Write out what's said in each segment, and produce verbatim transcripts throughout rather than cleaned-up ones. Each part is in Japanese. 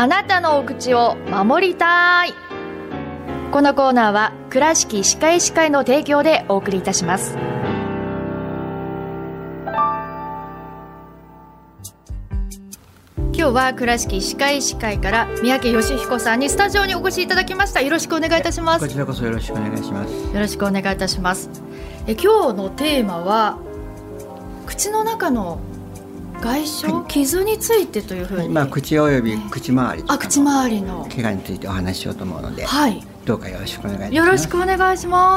あなたのお口を守りたい。このコーナーは倉敷歯科医師会の提供でお送りいたします。今日は倉敷歯科医師会から三宅義彦さんにスタジオにお越しいただきました。よろしくお願いいたします。 こちらこそよろしくお願いします。 よろしくお願いいたします。え今日のテーマは口の中の外傷、はい、傷についてというふうに、 まあ、口および口周りとかの、あ、口周りの怪我についてお話ししようと思うので、はい、どうかよろしくお願いします。 よろしくお願いします。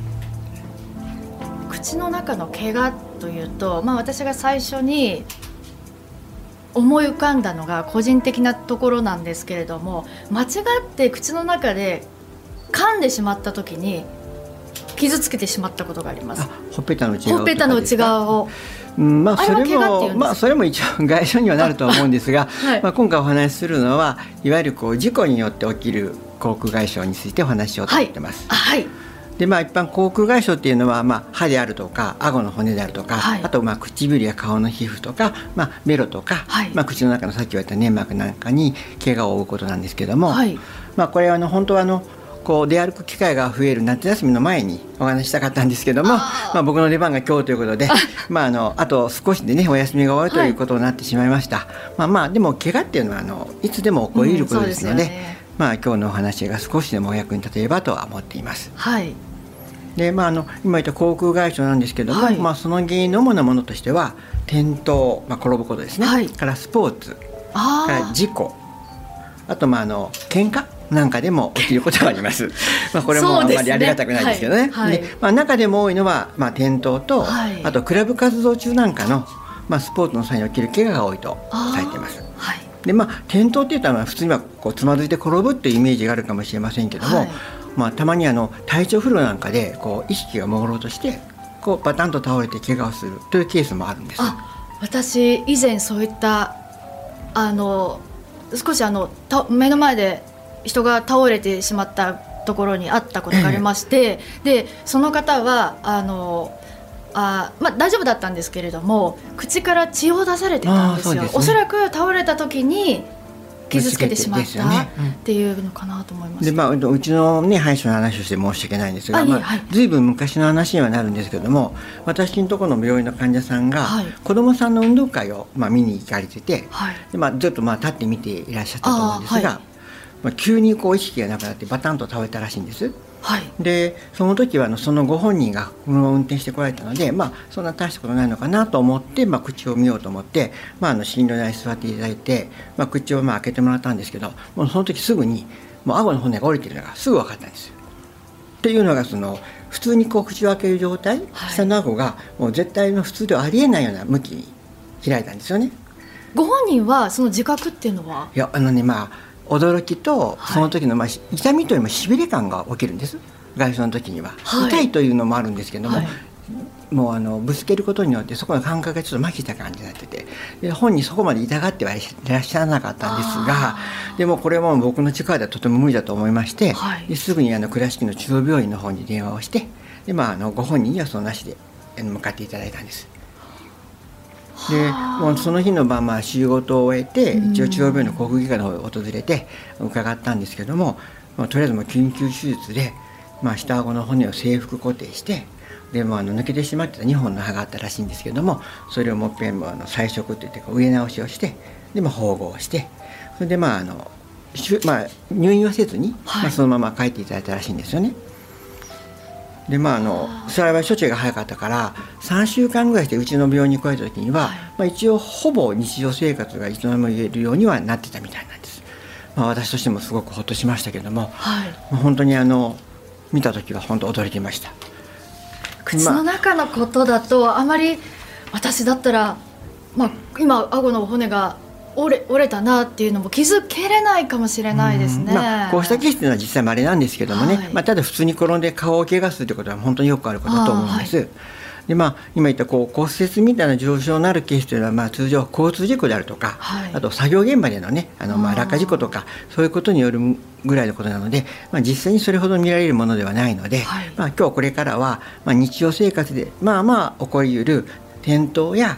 口の中の怪我というと、まあ、私が最初に思い浮かんだのが個人的なところなんですけれども、間違って口の中で噛んでしまった時に傷つけてしまったことがあります。 あ、ほっぺたの内側ほっぺたの内側を、 うん、まあ、それもまあ、それも一応外傷にはなると思うんですが、はい、まあ、今回お話しするのはいわゆるこう事故によって起きる口腔外傷についてお話ししようと思ってます。 はい、はい。 で、まあ、一般口腔外傷っていうのは、まあ、歯であるとか顎の骨であるとか、はい、あとまあ唇や顔の皮膚とか、まあ、ベロとか、はい、まあ、口の中のさっき言われた粘膜なんかに怪我を負うことなんですけども、はい、まあ、これはあの本当はあのこう出歩く機会が増える夏休みの前にお話ししたかったんですけども、あ、まあ、僕の出番が今日ということでまあ、あのあと少しでねお休みが終わるということになってしまいました。はい、まあ、まあでも怪我っていうのはあのいつでも起こり得ることですので、うん、そうですよね。まあ、今日のお話が少しでもお役に立てればとは思っています。 はい。 で、まあ、あの今言った口腔外傷なんですけども、はい、まあ、その原因の主なものとしては転倒、まあ、転ぶことですね、はい、からスポーツ、から事故、あとまああの喧嘩なんかでも起きることがありますまあこれもあんまりありがたくないですけどね。はいはい、で、まあ、中でも多いのは、まあ、転倒と、はい、あとクラブ活動中なんかの、まあ、スポーツの際に起きる怪我が多いとされています。はい、で、まあ、転倒っていうのは普通にはこうつまずいて転ぶっていうイメージがあるかもしれませんけども、はい、まあ、たまにあの体調不良なんかでこう意識が朦朧としてこうバタンと倒れて怪我をするというケースもあるんです。 あ、私以前そういったあの少しあの目の前で人が倒れてしまったところにあったことがありまして、えー、でその方はあのあ、まあ、大丈夫だったんですけれども口から血を出されてたんですよ。おそらく倒れた時に傷つけてしまったっていうのかなと思います。 で、まあ、うちの、ね、歯医者の話をして申し訳ないんですが、まあ、ずいぶん昔の話にはなるんですけども、私のところの病院の患者さんが、はい、子どもさんの運動会を、まあ、見に行かれてて、はい、で、まあ、ずっとまあ立って見ていらっしゃったと思うんですが、はい、まあ、急にこう意識がなくなってバタンと倒れたらしいんです。はい、でその時はあのそのご本人が車を運転してこられたので、まあ、そんな大したことないのかなと思って、まあ、口を見ようと思って、まあ、あの診療台に座っていただいて、まあ、口をまあ開けてもらったんですけど、もうその時すぐにもう顎の骨が折れているのがすぐ分かったんですよ。っていうのがその普通にこう口を開ける状態、はい、下の顎がもう絶対の普通ではありえないような向きに開いたんですよね。 ご本人はその自覚っていうのは？ いや、あのね、まあ驚きとその時の、まあ、痛みというよりもしびれ感が起きるんです。外傷の時には、はい、痛いというのもあるんですけども、はい、もうあのぶつけることによってそこの感覚がちょっと麻痺した感じになってて、で本人そこまで痛がってはいらっしゃらなかったんですが、でもこれも僕の力ではとても無理だと思いまして、はい、ですぐにあの倉敷の中央病院の方に電話をして、で、まあ、あのご本人にはそのなしで向かっていただいたんです。でもうその日の晩、まあ、仕事を終えて一応中央病院の口腔外科の方を訪れて伺ったんですけども、まあ、とりあえずもう緊急手術で、まあ、下顎の骨を正腹固定して、でもあの抜けてしまってたにほんの歯があったらしいんですけども、それをもっぺんもあの再植といって植え直しをして、で、まあ、縫合して、それで、まああのまあ、入院をせずに、はい、まあ、そのまま帰っていただいたらしいんですよね。で、まあ、あの幸い処置が早かったからさんしゅうかんぐらいしてうちの病院に来られた時には、はい、まあ、一応ほぼ日常生活がいつも言えるようにはなってたみたいなんです。まあ、私としてもすごくほっとしましたけども、はい、本当にあの見た時は本当驚きました。 口の中のことだとあまり私だったら、まあ、今顎の骨が折れ、折れたなっていうのも気づけれないかもしれないですね。 まあ、こうしたケースというのは実際稀なんですけどもね、はい、まあ、ただ普通に転んで顔を怪我するということは本当によくあることだと思うんです。はい、で、まあ、今言ったこう骨折みたいな上昇のあるケースというのは、まあ、通常交通事故であるとか、はい、あと作業現場でのね、あのまあ落下事故とかそういうことによるぐらいのことなので、まあ、実際にそれほど見られるものではないので、はい、まあ、今日これからは、まあ、日常生活でまあまあ起こりうる転倒や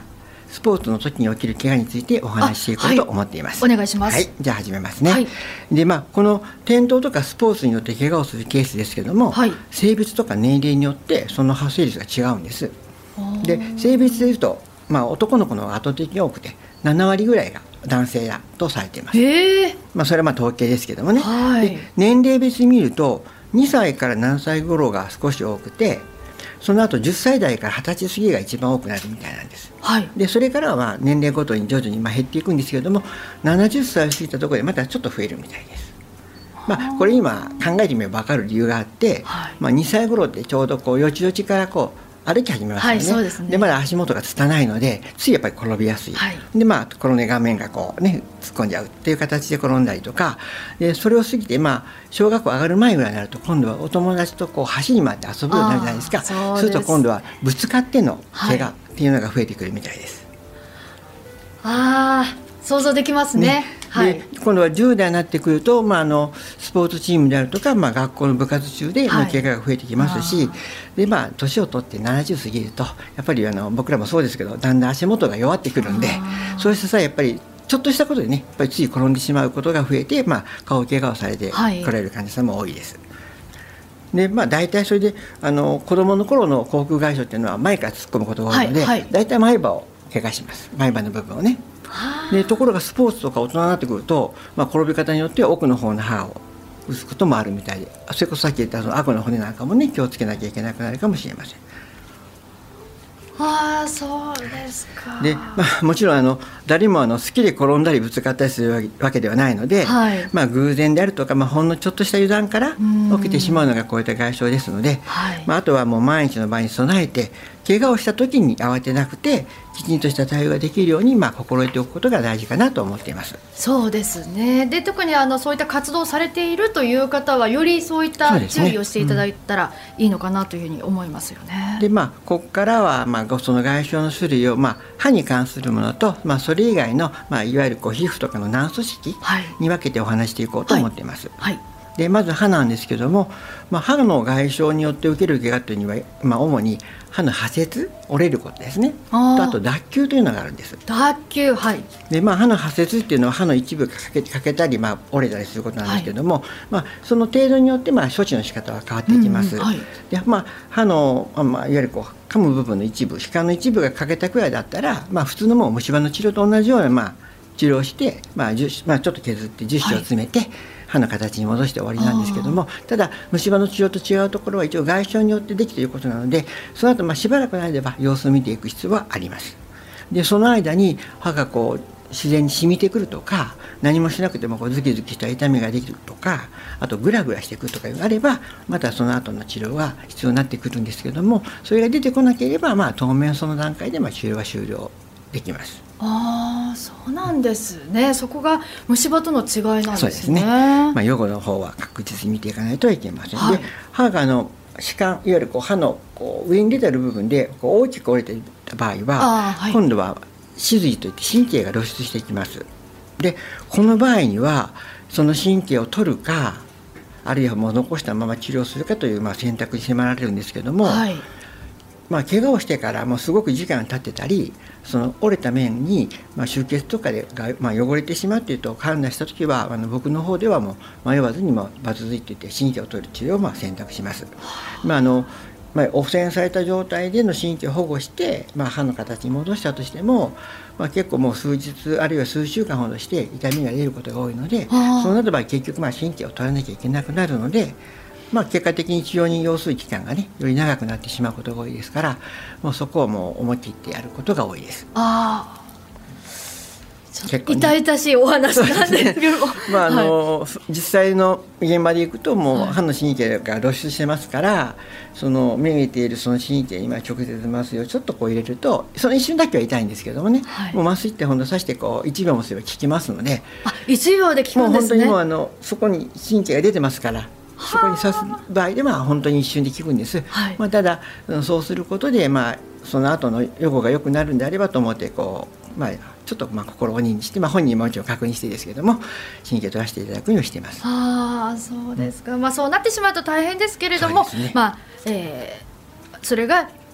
スポーツの時に起きる怪我についてお話ししていこうと思っています。 はい、お願いします。 はい、じゃあ始めますね。 はい、 でまあ、この転倒とかスポーツによって怪我をするケースですけども、はい、性別とか年齢によってその発生率が違うんです。で性別でいうと、まあ、男の子の方が圧倒的に多くてななわりぐらいが男性だとされています。まあ、それはまあ統計ですけどもね、はい、で年齢別に見るとにさいからななさい頃が少し多くて、その後じゅっさい代からはたち過ぎが一番多くなるみたいなんです。はい、でそれからはまあ年齢ごとに徐々にまあ減っていくんですけれども、ななじゅっさいを過ぎたところでまたちょっと増えるみたいです。まあ、これ今考えてみれば分かる理由があって、はい、まあ、にさい頃ってちょうどこうよちよちからこう歩き始めますよね。はい、そうですね。でまだ足元が拙いのでついやっぱり転びやすい、はい、でまあ転んで顔面がこうね突っ込んじゃうっていう形で転んだりとかで、それを過ぎてまあ小学校上がる前ぐらいになると今度はお友達とこう橋に回って遊ぶようになるじゃないですか。そうすると今度はぶつかっての怪我っていうのが増えてくるみたいです。 はい、ああ想像できますね。ね、はい、で今度はじゅう代になってくると、まあ、あのスポーツチームであるとか、まあ、学校の部活中での怪我が増えてきますし、はい、でまあ、年を取ってななじゅう過ぎるとやっぱりあの僕らもそうですけどだんだん足元が弱ってくるんで、そうした際やっぱりちょっとしたことでねやっぱりつい転んでしまうことが増えて、まあ、顔怪我をされて来られる患者さんも多いです。はい、でまあ、大体それであの子どもの頃の口腔外傷っていうのは前から突っ込むことが多いので、はいはい、大体前歯を怪我します。前歯の部分をね。でところがスポーツとか大人になってくると、まあ、転び方によっては奥の方の歯を打つこともあるみたいで、それこそさっき言ったその顎の骨なんかもね気をつけなきゃいけなくなるかもしれません。 ああそうですか。 で、まあ、もちろんあの誰もあの好きで転んだりぶつかったりするわけではないので、はい、まあ、偶然であるとか、まあ、ほんのちょっとした油断から起きてしまうのがこういった外傷ですので、はい、まあ、あとはもう万一の場合に備えて怪我をした時に慌てなくてきちんとした対応ができるように、まあ、心得ておくことが大事かなと思っています。 そうですね。で特にあのそういった活動をされているという方はよりそういった注意をしていただいたらいいのかなというふうに思いますよね。 でまあ、ここからは、まあ、その外傷の種類を、まあ、歯に関するものと、まあ、それ以外の、まあ、いわゆるこう皮膚とかの軟組織に分けてお話していこうと思っています。はいはい、でまず歯なんですけども、まあ、歯の外傷によって受ける怪我というには、まあ、主に歯の破切折れることですね。あ, あと脱臼というのがあるんです。 脱臼、はい。で、 まあ、歯の破切っていうのは歯の一部が欠け欠けたり、まあ、折れたりすることなんですけども、はい、まあ、その程度によって、まあ、処置の仕方は変わってきます。うんうん、はい、でまあ、歯の、まあ、いわゆるこう噛む部分の一部、歯間の一部が欠けたくらいだったら、まあ、普通のもう虫歯の治療と同じような、まあ、治療をして、まあまあ、ちょっと削って樹脂を詰めて、はい、歯の形に戻して終わりなんですけども、ただ虫歯の治療と違うところは一応外傷によってできていることなので、その後まあしばらくの間は様子を見ていく必要はあります。でその間に歯がこう自然に染みてくるとか、何もしなくてもこうズキズキした痛みができるとか、あとグラグラしてくるとかがあればまたその後の治療が必要になってくるんですけども、それが出てこなければ、まあ、当面その段階でまあ治療は終了できます。 ああそうなんですね。そこが虫歯との違いなんですね。 そうですね。まあ、予後の方は確実に見ていかないといけません。はい、で歯があの歯間、いわゆるこう歯のこう上に出てる部分でこう大きく折れていた場合は、はい、今度は歯髄といって神経が露出していきます。でこの場合にはその神経を取るか、あるいはもう残したまま治療するかという、まあ、選択に迫られるんですけども、はい、まあ、怪我をしてからもうすごく時間が経ってたり、その折れた面に、まあ、出血とかでが、まあ、汚れてしまうというと判断したときは、あの僕の方ではもう迷わずにもバツズイといって神経を取る治療をまあ選択します。まああのまあ、汚染された状態での神経を保護して、まあ、歯の形に戻したとしても、まあ、結構もう数日あるいは数週間ほどして痛みが出ることが多いので、そうなった場合結局まあ神経を取らなきゃいけなくなるので、まあ、結果的に治療に要する期間がねより長くなってしまうことが多いですから、もうそこをもう思い切ってやることが多いです。 あ結構、ね、痛々しいお話なんですけど、 まああの、はい、実際の現場でいくともう歯の神経が露出してますから、はい、その目に見ているその神経に直接麻酔をちょっとこう入れると、その一瞬だけは痛いんですけどもね、はい、もう麻酔ってほんと刺してこういちびょうもすれば効きますので、 あいちびょうで効くんですね。 もう本当にもうあのそこに神経が出てますから、そこに刺す場合では本当に一瞬で効くんです。はい、まあ、ただそうすることで、まあ、その後の予後が良くなるんであればと思ってこう、まあ、ちょっとまあ心を鬼にして、まあ、本人ももちろん確認してですけども神経取らせていただくようにしています。 ああそうですか。まあ、そうなってしまうと大変ですけれども、 そ,、ね、まあえー、それが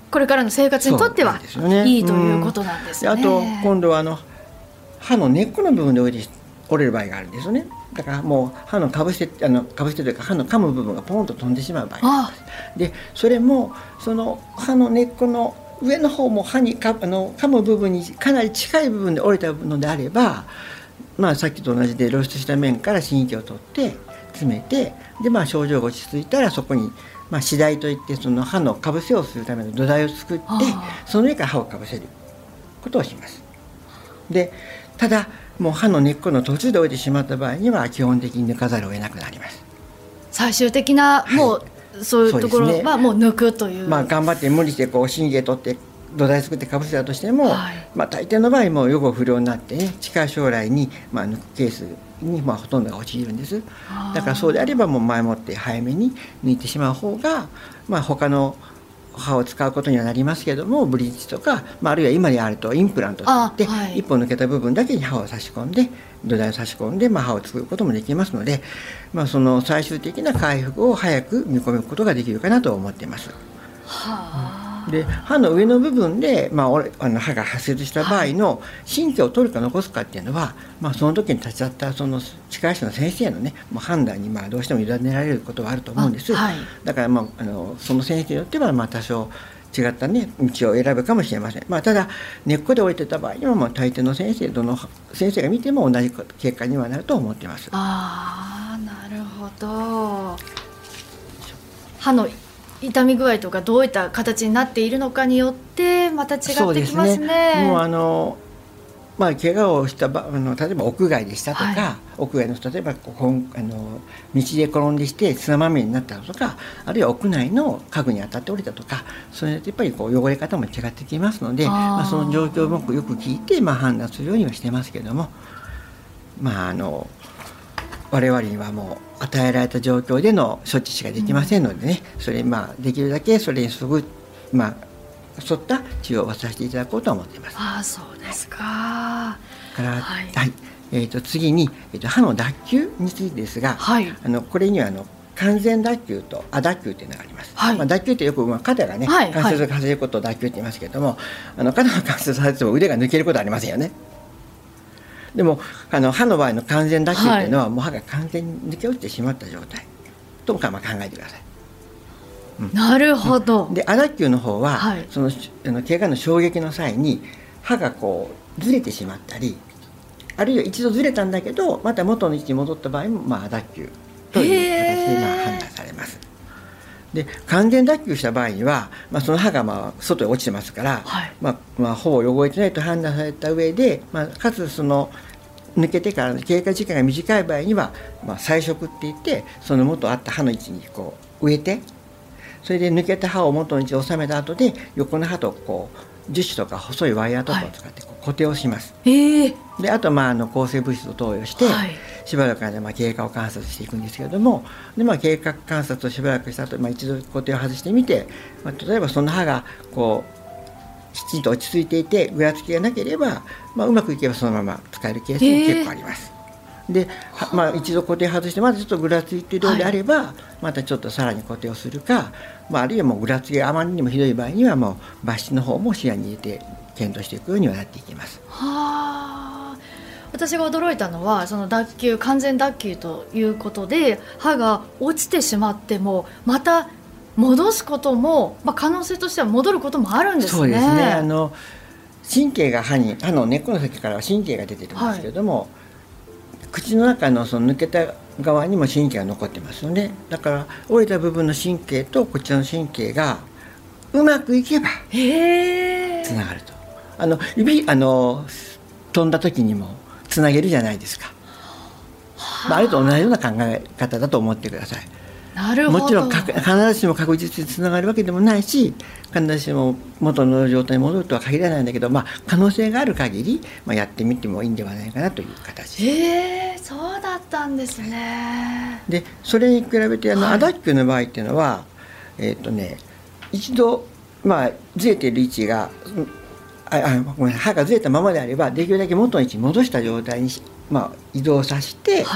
これからの生活にとっては、ね、いいということなんですね。 あと今度はあの歯の根っこの部分で折れる場合があるんですよね。だからもう歯のかぶせあのかぶせというか歯の噛む部分がポンと飛んでしまう場合があります。でそれもその歯の根っこの上の方も歯にかあの噛む部分にかなり近い部分で折れたのであれば、まあ、さっきと同じで露出した面から神経を取って詰めて、で、まあ、症状が落ち着いたらそこに、まあ、歯台といってその歯のかぶせをするための土台を作って、その上から歯をかぶせることをします。でただもう歯の根っこの途中で折れてしまった場合には基本的に抜かざるを得なくなります。 最終的なもう、はい、そういうところはもう抜くという、 まあ、頑張って無理してこう神経取って土台作ってかぶせたとしても、はい、まあ、大抵の場合も予後不良になってね、近い将来に、まあ、抜くケースにまあほとんどが陥るんです。だからそうであればもう前もって早めに抜いてしまう方が、まあ、他の歯を使うことにはなりますけども、ブリッジとか、まあ、あるいは今であるとインプラントといって、はい、一本抜けた部分だけに歯を差し込んで土台を差し込んで、まあ、歯を作ることもできますので、まあ、その最終的な回復を早く見込むことができるかなと思っています。はあ、で歯の上の部分で、まあ、あの歯が破切した場合の神経を取るか残すかっていうのは、まあ、その時に立ち会ったその歯科医師の先生の、ね、もう判断にまあどうしても委ねられることはあると思うんです。はい、だから、まあ、あのその先生によってはまあ多少違った、ね、道を選ぶかもしれません。まあ、ただ根っこで折れてた場合には、まあ、大抵の先生どの先生が見ても同じ結果にはなると思っています。 あー、なるほど。歯の痛み具合とかどういった形になっているのかによってまた違ってきますね。そうですね。 もうあのまあ、怪我をした場あの例えば屋外でしたとか、はい、屋外の例えばここあの道で転んでして砂まみれになったとか、あるいは屋内の家具に当たって折れたとか、それでやっぱりこう汚れ方も違ってきますので、あ、まあ、その状況をよく聞いて、まあ、判断するようにはしてますけども、まあ、あの我々にはもう与えられた状況での処置しかできませんのでね、うん、それまあできるだけそれにすぐまあ沿った治療をさせていただこうと思っています。 ああ、そうですか。から、はいはい、えー、と次に、えー、と歯の脱臼についてですが、はい、あのこれにはあの完全脱臼と亜脱臼というのがあります。はい、まあ、脱臼ってよく、まあ、肩がね、はい、関節が外れることを脱臼って言いますけれども、あの肩の関節が外れても腕が抜けることはありませんよね。でもあの歯の場合の完全脱臼っていうのは、はい、もう歯が完全に抜け落ちてしまった状態とか、まあ、考えてください。 うん、なるほど。 で亜脱臼の方は、はい、そのあの怪我の衝撃の際に歯がこうずれてしまったり、あるいは一度ずれたんだけどまた元の位置に戻った場合も、まあ、亜脱臼という形でまあ判断されます。で完全脱臼した場合には、まあ、その歯がまあ外に落ちてますから、はい、まあまあ、ほぼ汚れてないと判断された上で、まあ、かつその抜けてからの経過時間が短い場合には、まあ、再植っていってその元あった歯の位置にこう植えて、それで抜けた歯を元の位置に収めた後で横の歯とこう樹脂とか細いワイヤーとかを使ってこう固定をします。はい、であと、まあ、あの抗生物質を投与して、はい、しばらく間まあ経過を観察していくんですけれども、で、まあ、経過観察をしばらくした後、まあ、一度固定を外してみて、まあ、例えばその歯がこうきちんと落ち着いていてぐらつきがなければ、まあ、うまくいけばそのまま使えるケースも結構あります。で、まあ、一度固定外してまだちょっとぐらついているようであれば、はい、またちょっとさらに固定をするか、まあ、あるいはもうぐらつきがあまりにもひどい場合にはもう抜歯の方も視野に入れて検討していくようにはなっていきます。 はあ、私が驚いたのはその脱臼、完全脱臼ということで歯が落ちてしまってもまた戻すことも、まあ、可能性としては戻ることもあるんですね。 そうですね。あの神経が歯に歯の根っこの先からは神経が出てるんですけれども、はい、口の中 の, その抜けた側にも神経が残ってますよね。だから折れた部分の神経とこちらの神経がうまくいけばつながると。あの指あの飛んだ時にもつなげるじゃないですか。まあ、あれと同じような考え方だと思ってください。 なるほど。 もちろん必ずしも確実につながるわけでもないし、必ずしも元の状態に戻るとは限らないんだけど、まあ、可能性がある限り、まあ、やってみてもいいんではないかなという形。 へー、そうだったんですね。 でそれに比べてあの、はい、亜脱臼の場合っていうのは、えーとね、一度、まあ、ずれている位置がああごめん歯がずれたままであればできるだけ元の位置に戻した状態に、まあ、移動させて、はい、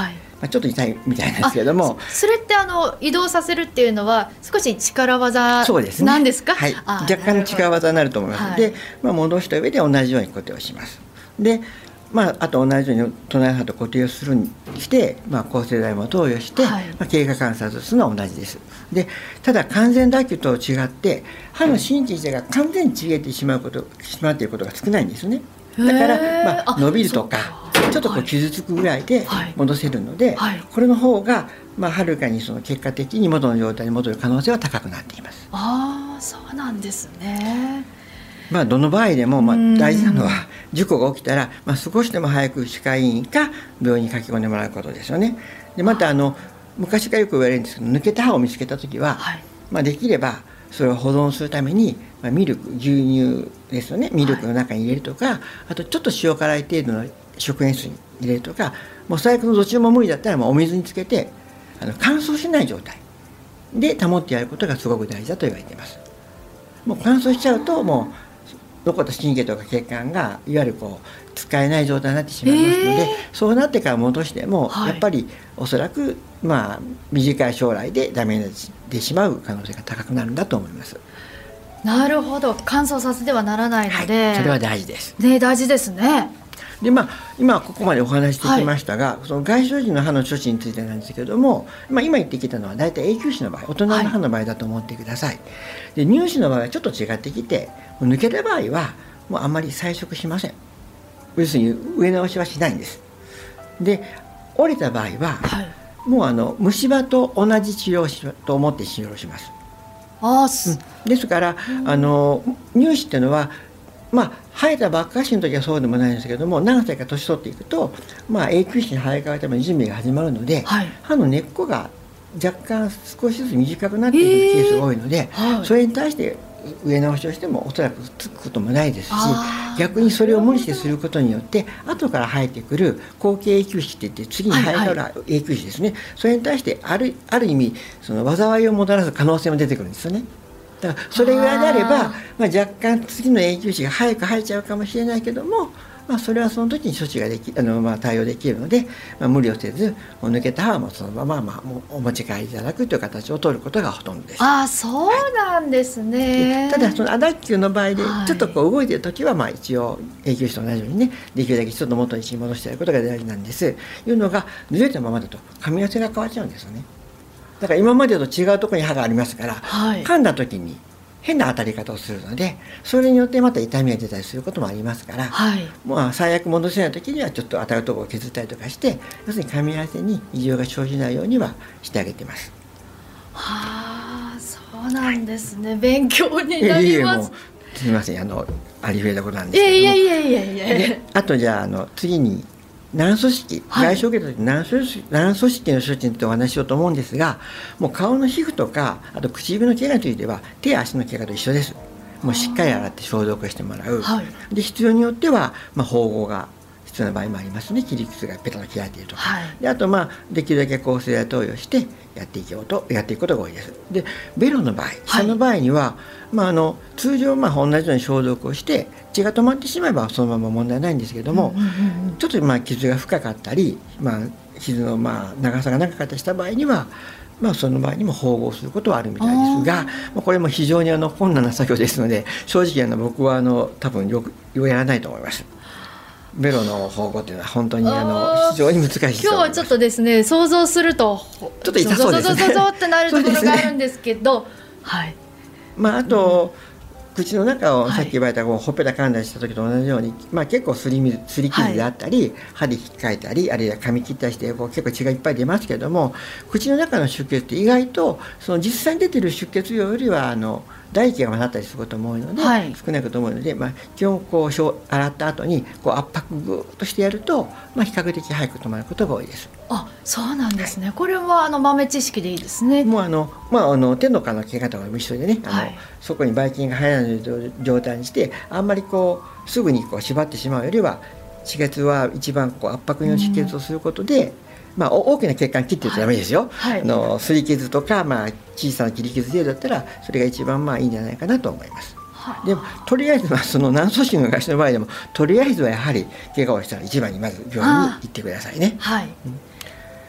あ、ちょっと痛いみたいなんですけども、 それってあの移動させるっていうのは少し力技なんですか？ そうですね、はい、若干の力技になると思います。はい、で、まあ、戻した上で同じように固定をします。で、まあ、あと同じように隣の歯と固定をするにして、まあ、抗生剤も投与して、はい、まあ、経過観察するのは同じです。で、ただ完全脱臼と違って歯の神経自体が完全にちぎれてしまうことしまっていることが少ないんですね。だから、まあ、伸びるとかちょっとこう傷つくぐらいで戻せるので、はいはい、これの方がまあはるかにその結果的に元の状態に戻る可能性は高くなっています。 ああ、そうなんですね。 まあ、どの場合でもまあ大事なのは事故が起きたら、まあ、少しでも早く歯科医院か病院に駆け込んでもらうことですよね。で、またあの昔からよく言われるんですけど、抜けた歯を見つけた時は、はい、まあ、できればそれを保存するために、まあ、ミルク牛乳ですよね、ミルクの中に入れるとか、はい、あとちょっと塩辛い程度の食塩水に入れるとか、もう最悪のどっちも無理だったらもうお水につけてあの乾燥しない状態で保ってやることがすごく大事だと言われています。もう乾燥しちゃうともう残った神経とか血管がいわゆるこう使えない状態になってしまいますので、えー、そうなってから戻しても、はい、やっぱりおそらくまあ短い将来でダメになってしまう可能性が高くなるんだと思います。 なるほど、乾燥させてはならないので、はい、 それは大事です。 ね、大事ですね。 で、まあ、今ここまでお話してきましたが、はい、その外傷時の歯の処置についてなんですけども、まあ、今言ってきたのは大体永久歯の場合、大人の歯の場合だと思ってください。はい、で、乳歯の場合はちょっと違ってきて、抜けた場合はもうあんまり再植しません。要するに植え直しはしないんです。で、折れた場合は、はい、もうあの虫歯と同じ治療をしと思って治療します。あ、うん、ですから、あの乳歯っていうのはまあ、生えたばっかしの時はそうでもないんですけども、何歳か年取っていくと、まあ、永久歯に生え変わるための準備が始まるので、はい、歯の根っこが若干少しずつ短くなっていくケースが多いので、えーはい、それに対して植え直しをしてもおそらくつくこともないですし、逆にそれを無理してすることによって後から生えてくる後継永久歯っていって次に生え変わる永久歯ですね、はいはい、それに対してある、ある意味その災いをもたらす可能性も出てくるんですよね。だからそれぐらいであれば、まあ、若干次の永久歯が早く生えちゃうかもしれないけども、まあ、それはその時に処置ができあの、まあ、対応できるので、まあ、無理をせず抜けた歯はもうそのまま、まあ、もうお持ち帰りいただくという形を取ることがほとんどです。 ああ、そうなんですね。 はい、ただその亜脱臼の場合でちょっとこう動いている時は、まあ、一応永久歯と同じようにね、できるだけちょっと元に戻してやることが大事なんです。いうのがずれたままだと噛み合わせが変わっちゃうんですよね。だから今までと違うところに歯がありますから、はい、噛んだ時に変な当たり方をするので、それによってまた痛みが出たりすることもありますから、はい、まあ、最悪戻せない時にはちょっと当たるところを削ったりとかして、要するに噛み合わせに異常が生じないようにはしてあげてます。 はあ、そうなんですね。はい、勉強になります。 すみません、あのありふれたことなんですけども、 いやいやいやいやいや。 あとじゃあ、あの次に軟組織、外傷を受けた時に軟組織、軟組織の処置についてお話ししようと思うんですが、もう顔の皮膚とかあと唇の怪我については手足の怪我と一緒です。もうしっかり洗って消毒してもらう、はい、で必要によっては、まあ、縫合が必要な場合もありますね。切り口がペタッと切られているとか、はい、であと、まあ、できるだけ抗生剤投与してやっていこうとやっていくことが多いです。でベロの場合、舌の場合には、はい、まあ、あの通常、まあ、同じように消毒をして血が止まってしまえばそのまま問題ないんですけども、うんうんうん、ちょっとまあ傷が深かったり、まあ、傷のまあ長さが長かったりした場合には、まあ、その場合にも縫合することはあるみたいですが、まあ、これも非常にあの困難な作業ですので、正直あの僕はあの多分よくやらないと思います。ベロの縫合というのは本当にあの非常に難しい。今日はちょっとですね、想像するとちょっと痛そうですね。 ゾゾゾゾってなるところがあるんですけど、はい。 まあ、あと、うん、口の中をさっき言われたこうほっぺた噛んだりした時と同じように、まあ、結構すり水すり傷であったり、はい、歯で引っかいたり、あるいは噛み切ったりしてこう結構血がいっぱい出ますけれども、口の中の出血って意外とその実際に出てる出血量よりはあの唾液が混ざったりすることも多いので、はい、少ないことも多いので、まあ、基本こう洗った後にこう圧迫ぐーっとしてやると、まあ、比較的早く止まることが多いです。 あ、そうなんですね。はい、これはあの豆知識でいいですね。 もうあの、まあ、あの手の毛の毛方が一緒でね、あの、はい、そこにばい菌が入らない状態にして、あんまりこうすぐにこう縛ってしまうよりは、止血は一番こう圧迫の止血をすることで、うん、まあ、大きな血管切ってるとダメですよ。はいはい、あのすり傷とか、まあ、小さな切り傷程度だったらそれが一番まあいいんじゃないかなと思います。はあ、でもとりあえずはその軟組織の外傷の場合でもとりあえずはやはり怪我をしたら一番にまず病院に行ってくださいね。はい、うん、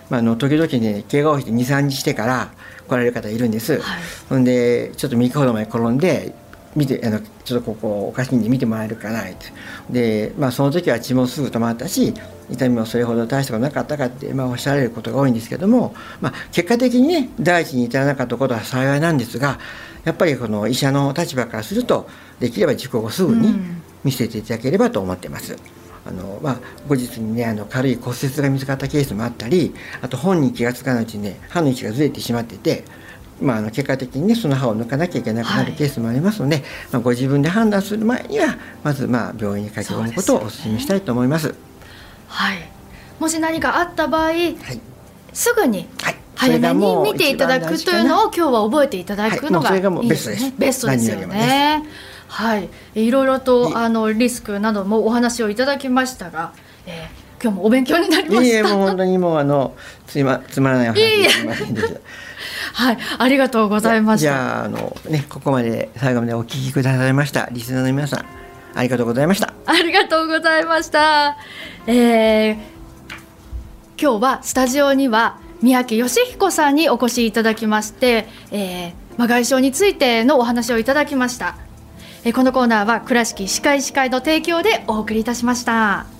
まあ、あの時々ね怪我をしてにさんにちしてから来られる方いるんです、はい、ほんでちょっとみっかほど前転んで見てあのちょっとここおかしいんで見てもらえるかなってで、まあ、その時は血もすぐ止まったし痛みもそれほど大したことなかったかって、まあ、おっしゃられることが多いんですけども、まあ、結果的にね第一に至らなかったことは幸いなんですがやっぱりこの医者の立場からするとできれば事故後すぐに見せていただければと思っています、うんあのまあ、後日にねあの軽い骨折が見つかったケースもあったりあと本人気がつかないうちにね歯の位置がずれてしまってて、まあ、あの結果的にねその歯を抜かなきゃいけなくなるケースもありますので、はいまあ、ご自分で判断する前にはまずまあ病院に駆け込むことをお勧めしたいと思います。 はい、もし何かあった場合、はい、すぐに、はい早めに見ていただくというのを今日は覚えていただくのがいいですね。ベストですよね。はい、いろいろとあのリスクなどもお話をいただきましたが、えー、今日もお勉強になりました。いいえもう本当にもうあのつまつまらないお話ですいませんでした。 はい、ありがとうございました。 じゃああのねここまで最後までお聞きくださいましたリスナーの皆さんありがとうございました。 ありがとうございました。えー、今日はスタジオには三宅義彦さんにお越しいただきまして、えーまあ、外傷についてのお話をいただきました。えー、このコーナーは倉敷歯科医師会の提供でお送りいたしました。